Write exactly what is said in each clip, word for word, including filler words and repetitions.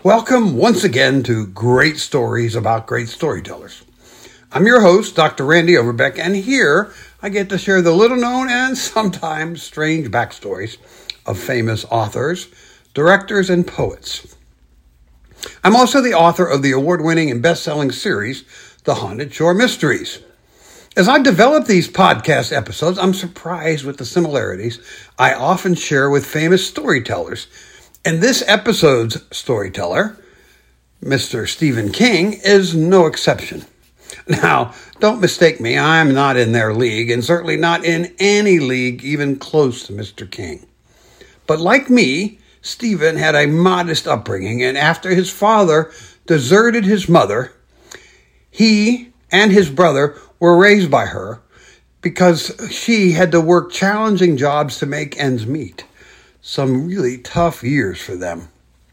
Welcome once again to Great Stories About Great Storytellers. I'm your host, Doctor Randy Overbeck, and here I get to share the little-known and sometimes strange backstories of famous authors, directors, and poets. I'm also the author of the award-winning and best-selling series, The Haunted Shore Mysteries. As I develop these podcast episodes, I'm surprised with the similarities I often share with famous storytellers. And this episode's storyteller, Mister Stephen King, is no exception. Now, don't mistake me, I'm not in their league, and certainly not in any league even close to Mister King. But like me, Stephen had a modest upbringing, and after his father deserted his mother, he and his brother were raised by her because she had to work challenging jobs to make ends meet. Some really tough years for them.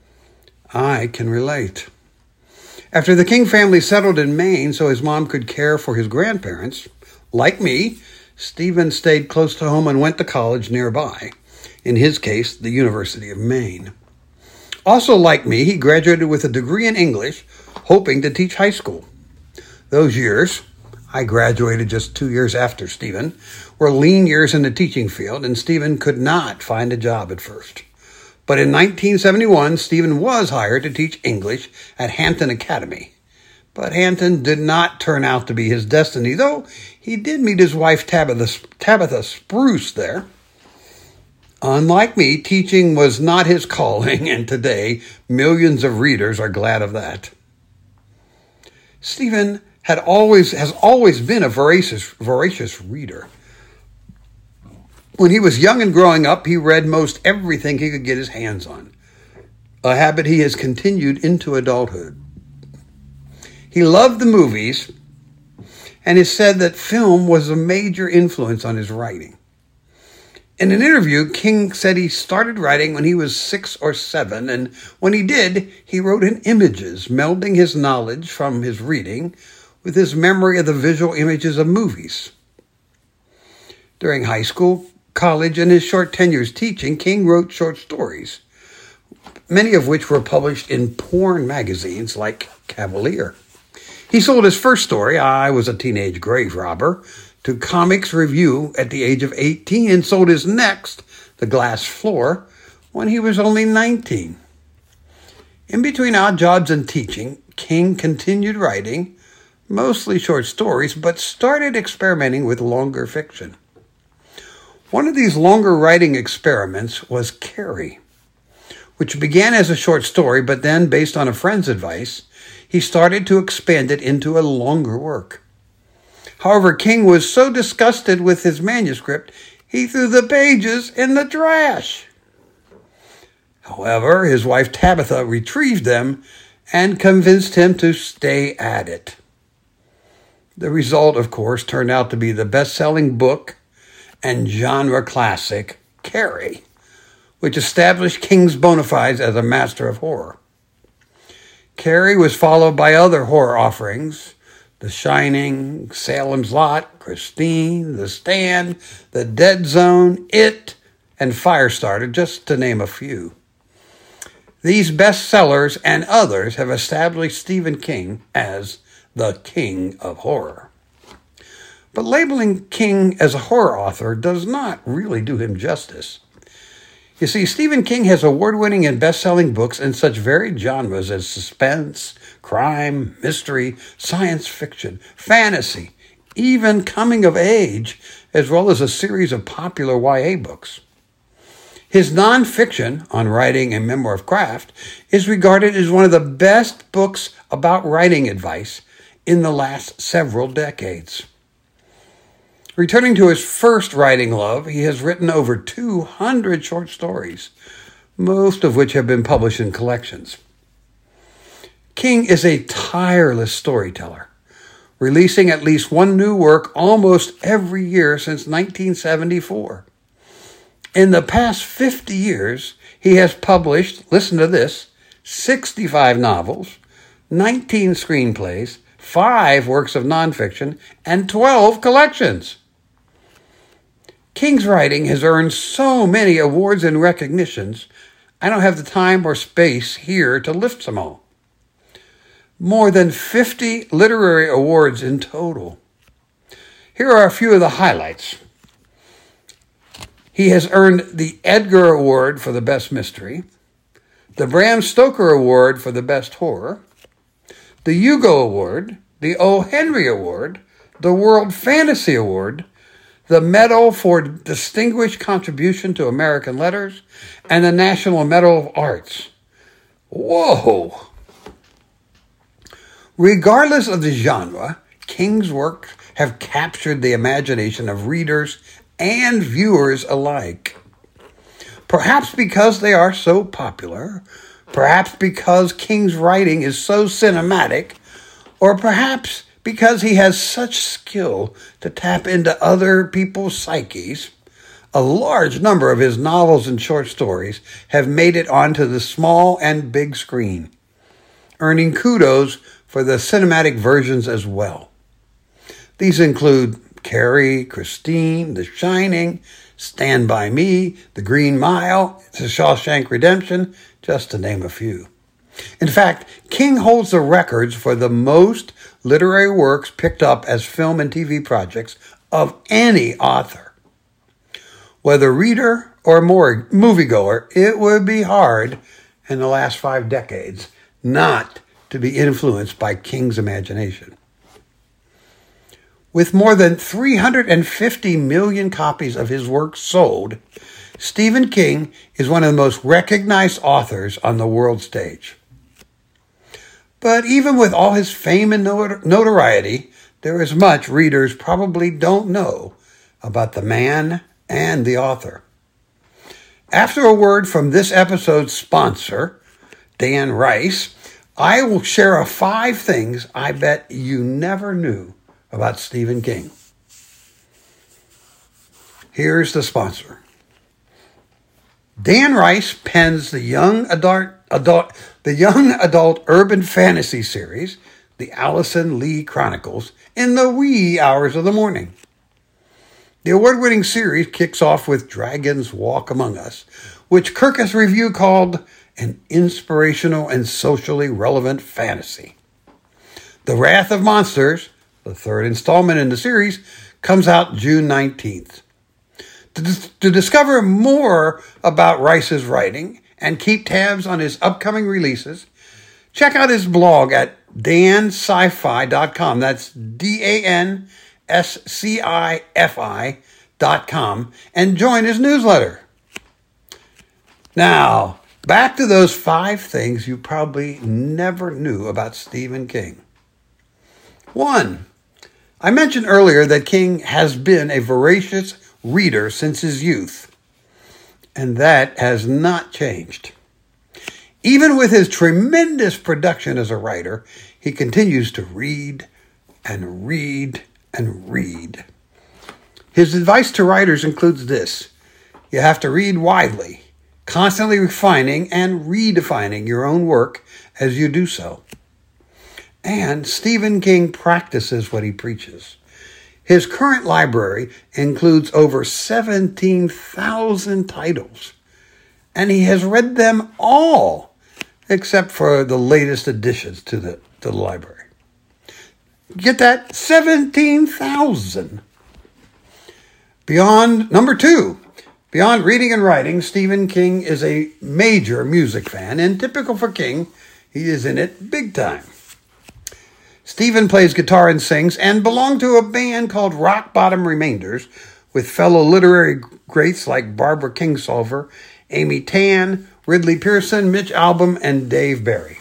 I can relate. After the King family settled in Maine so his mom could care for his grandparents, like me, Stephen stayed close to home and went to college nearby. In his case, the University of Maine. Also like me, he graduated with a degree in English, hoping to teach high school. Those years, I graduated just two years after Stephen, were lean years in the teaching field, and Stephen could not find a job at first. But in nineteen seventy-one, Stephen was hired to teach English at Hampton Academy. But Hampton did not turn out to be his destiny, though he did meet his wife Tabitha, Tabitha Spruce there. Unlike me, teaching was not his calling, and today millions of readers are glad of that. Stephen had always has always been a voracious voracious reader. When he was young and growing up, he read most everything he could get his hands on, a habit he has continued into adulthood. He loved the movies and has said that film was a major influence on his writing. In an interview, King said he started writing when he was six or seven, and when he did, he wrote in images, melding his knowledge from his reading with his memory of the visual images of movies. During high school, college, and his short tenures teaching, King wrote short stories, many of which were published in porn magazines like Cavalier. He sold his first story, I Was a Teenage Grave Robber, to Comics Review at the age of eighteen, and sold his next, The Glass Floor, when he was only nineteen. In between odd jobs and teaching, King continued writing, mostly short stories, but started experimenting with longer fiction. One of these longer writing experiments was Carrie, which began as a short story, but then, based on a friend's advice, he started to expand it into a longer work. However, King was so disgusted with his manuscript, he threw the pages in the trash. However, his wife Tabitha retrieved them and convinced him to stay at it. The result, of course, turned out to be the best-selling book and genre classic, Carrie, which established King's bona fides as a master of horror. Carrie was followed by other horror offerings, The Shining, Salem's Lot, Christine, The Stand, The Dead Zone, It, and Firestarter, just to name a few. These bestsellers and others have established Stephen King as the King of Horror. But labeling King as a horror author does not really do him justice. You see, Stephen King has award-winning and best-selling books in such varied genres as suspense, crime, mystery, science fiction, fantasy, even coming of age, as well as a series of popular Y A books. His nonfiction, On Writing a Memoir of Craft, is regarded as one of the best books about writing advice in the last several decades. Returning to his first writing love, he has written over two hundred short stories, most of which have been published in collections. King is a tireless storyteller, releasing at least one new work almost every year since nineteen seventy-four. In the past fifty years, he has published, listen to this, sixty-five novels, nineteen screenplays, five works of nonfiction, and twelve collections. King's writing has earned so many awards and recognitions, I don't have the time or space here to list them all. More than fifty literary awards in total. Here are a few of the highlights. He has earned the Edgar Award for the Best Mystery, the Bram Stoker Award for the Best Horror, the Hugo Award, the O. Henry Award, the World Fantasy Award, the Medal for Distinguished Contribution to American Letters, and the National Medal of Arts. Whoa! Regardless of the genre, King's works have captured the imagination of readers and viewers alike. Perhaps because they are so popular, perhaps because King's writing is so cinematic, or perhaps because he has such skill to tap into other people's psyches, a large number of his novels and short stories have made it onto the small and big screen, earning kudos for the cinematic versions as well. These include Carrie, Christine, The Shining, Stand By Me, The Green Mile, The Shawshank Redemption, just to name a few. In fact, King holds the records for the most literary works picked up as film and T V projects of any author. Whether reader or more moviegoer, it would be hard in the last five decades not to be influenced by King's imagination. With more than three hundred fifty million copies of his works sold, Stephen King is one of the most recognized authors on the world stage. But even with all his fame and notoriety, there is much readers probably don't know about the man and the author. After a word from this episode's sponsor, Dan Rice, I will share five things I bet you never knew about Stephen King. Here's the sponsor. Dan Rice pens the young adult, adult, the young adult urban fantasy series, the Allison Lee Chronicles, in the wee hours of the morning. The award-winning series kicks off with Dragons Walk Among Us, which Kirkus Review called an inspirational and socially relevant fantasy. The Wrath of Monsters, the third installment in the series, comes out June nineteenth. To, dis- to discover more about Rice's writing and keep tabs on his upcoming releases, check out his blog at dan sci fi dot com. That's D A N S C I F I dot com, and join his newsletter. Now, back to those five things you probably never knew about Stephen King. One, I mentioned earlier that King has been a voracious reader since his youth, and that has not changed. Even with his tremendous production as a writer, he continues to read and read and read. His advice to writers includes this: you have to read widely, constantly refining and redefining your own work as you do so. And Stephen King practices what he preaches. His current library includes over seventeen thousand titles, and he has read them all, except for the latest additions to the, to the library. Get that? seventeen thousand. Beyond, number two, beyond reading and writing, Stephen King is a major music fan, and typical for King, he is in it big time. Stephen plays guitar and sings and belonged to a band called Rock Bottom Remainders with fellow literary greats like Barbara Kingsolver, Amy Tan, Ridley Pearson, Mitch Albom, and Dave Barry.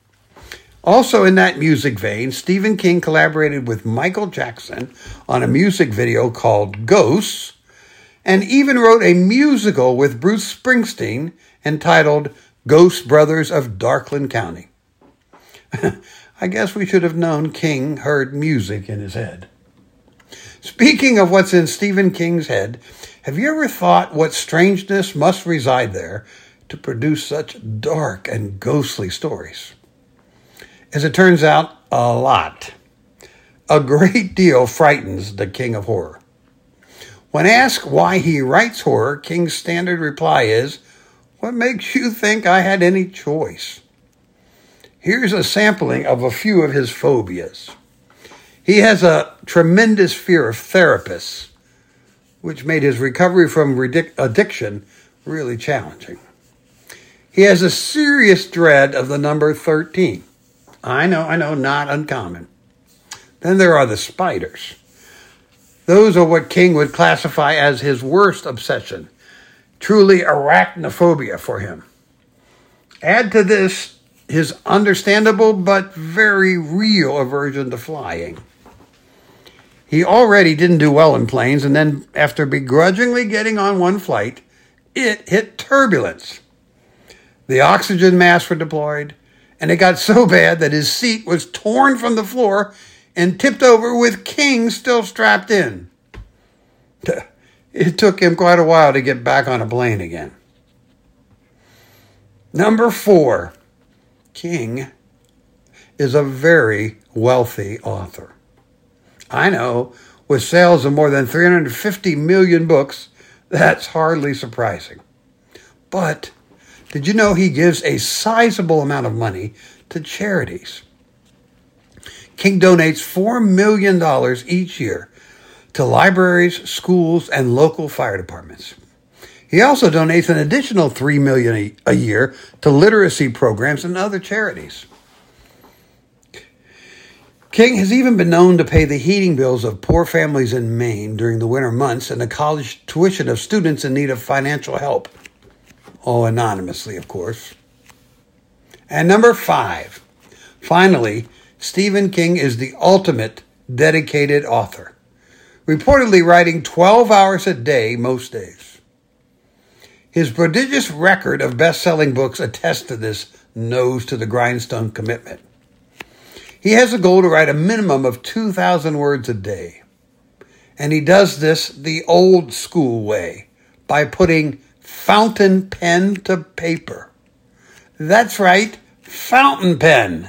Also in that music vein, Stephen King collaborated with Michael Jackson on a music video called Ghosts, and even wrote a musical with Bruce Springsteen entitled Ghost Brothers of Darkland County. I guess we should have known King heard music in his head. Speaking of what's in Stephen King's head, have you ever thought what strangeness must reside there to produce such dark and ghostly stories? As it turns out, a lot. A great deal frightens the King of Horror. When asked why he writes horror, King's standard reply is, What makes you think I had any choice? Here's a sampling of a few of his phobias. He has a tremendous fear of therapists, which made his recovery from addiction really challenging. He has a serious dread of the number thirteen. I know, I know, not uncommon. Then there are the spiders. Those are what King would classify as his worst obsession. Truly arachnophobia for him. Add to this his understandable but very real aversion to flying. He already didn't do well in planes, and then after begrudgingly getting on one flight, it hit turbulence. The oxygen masks were deployed, and it got so bad that his seat was torn from the floor and tipped over with King still strapped in. It took him quite a while to get back on a plane again. Number four, King is a very wealthy author. I know, with sales of more than three hundred fifty million books, that's hardly surprising. But did you know he gives a sizable amount of money to charities? King donates four million dollars each year to libraries, schools, and local fire departments. He also donates an additional three million dollars a year to literacy programs and other charities. King has even been known to pay the heating bills of poor families in Maine during the winter months and the college tuition of students in need of financial help. Oh, anonymously, of course. And number five, finally, Stephen King is the ultimate dedicated author, reportedly writing twelve hours a day most days. His prodigious record of best-selling books attests to this nose-to-the-grindstone commitment. He has a goal to write a minimum of two thousand words a day. And he does this the old school way, by putting fountain pen to paper. That's right, fountain pen.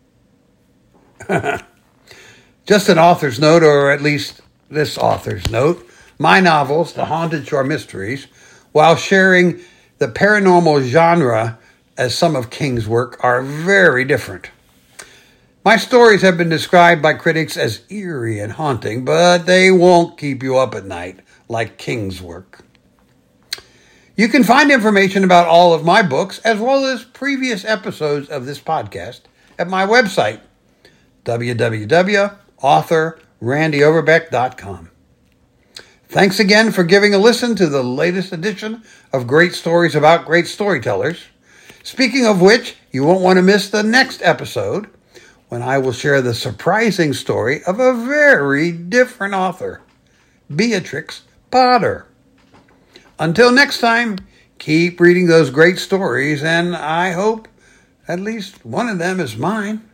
Just an author's note, or at least this author's note. My novels, The Haunted Shore Mysteries, while sharing the paranormal genre as some of King's work, are very different. My stories have been described by critics as eerie and haunting, but they won't keep you up at night like King's work. You can find information about all of my books, as well as previous episodes of this podcast, at my website, w w w dot author randy overbeck dot com. Thanks again for giving a listen to the latest edition of Great Stories About Great Storytellers. Speaking of which, you won't want to miss the next episode, when I will share the surprising story of a very different author, Beatrix Potter. Until next time, keep reading those great stories, and I hope at least one of them is mine.